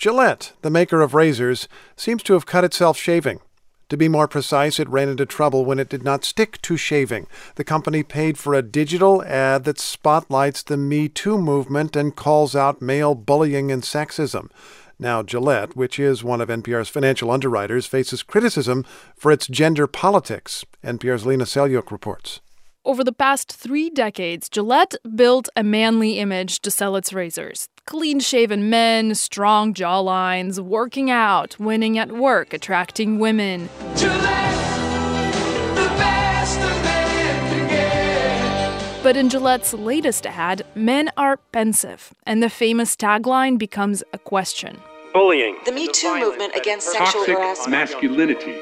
Gillette, the maker of razors, seems to have cut itself shaving. To be more precise, it ran into trouble when it did not stick to shaving. The company paid for a digital ad that spotlights the Me Too movement and calls out male bullying and sexism. Now Gillette, which is one of NPR's financial underwriters, faces criticism for its gender politics. NPR's Lena Selyuk reports. Over the past 3 decades, Gillette built a manly image to sell its razors. Clean-shaven men, strong jawlines, working out, winning at work, attracting women. Gillette, the best a man can get. But in Gillette's latest ad, men are pensive, and the famous tagline becomes a question. Bullying. The Me Too movement against sexual harassment. Masculinity.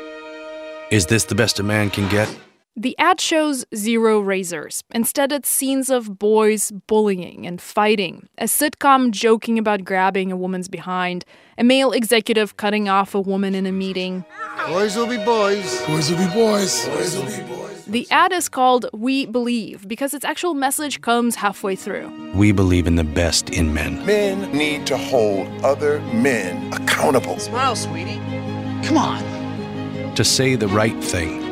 Is this the best a man can get? The ad shows 0 razors. Instead, it's scenes of boys bullying and fighting, a sitcom joking about grabbing a woman's behind, a male executive cutting off a woman in a meeting. Boys will be boys. Boys will be boys. Boys will be boys. The ad is called We Believe because its actual message comes halfway through. We believe in the best in men. Men need to hold other men accountable. Smile, sweetie. Come on. To say the right thing.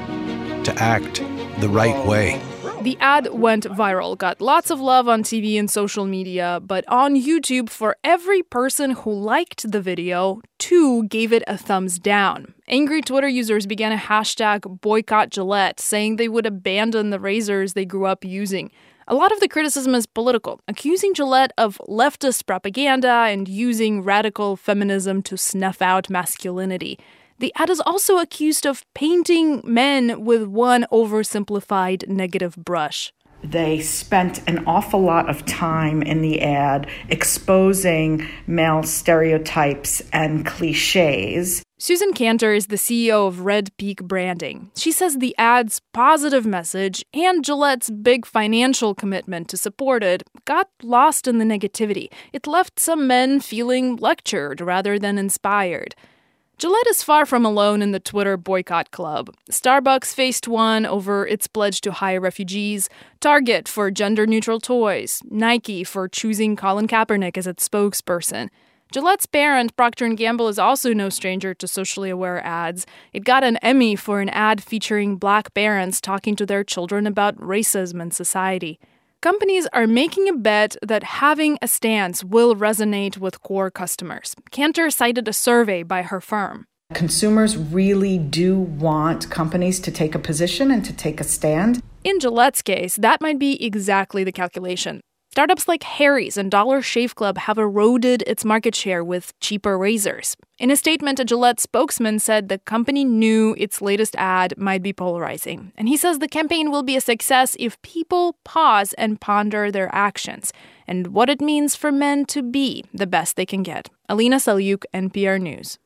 To act the right way. The ad went viral, got lots of love on TV and social media, but on YouTube, for every person who liked the video, 2 gave it a thumbs down. Angry Twitter users began a hashtag boycott Gillette, saying they would abandon the razors they grew up using. A lot of the criticism is political, accusing Gillette of leftist propaganda and using radical feminism to snuff out masculinity. The ad is also accused of painting men with one oversimplified negative brush. They spent an awful lot of time in the ad exposing male stereotypes and cliches. Susan Cantor is the CEO of Red Peak Branding. She says the ad's positive message and Gillette's big financial commitment to support it got lost in the negativity. It left some men feeling lectured rather than inspired. Gillette is far from alone in the Twitter boycott club. Starbucks faced one over its pledge to hire refugees, Target for gender-neutral toys, Nike for choosing Colin Kaepernick as its spokesperson. Gillette's parent, Procter & Gamble, is also no stranger to socially aware ads. It got an Emmy for an ad featuring Black parents talking to their children about racism in society. Companies are making a bet that having a stance will resonate with core customers. Cantor cited a survey by her firm. Consumers really do want companies to take a position and to take a stand. In Gillette's case, that might be exactly the calculation. Startups like Harry's and Dollar Shave Club have eroded its market share with cheaper razors. In a statement, a Gillette spokesman said the company knew its latest ad might be polarizing. And he says the campaign will be a success if people pause and ponder their actions and what it means for men to be the best they can get. Alina Selyuk, NPR News.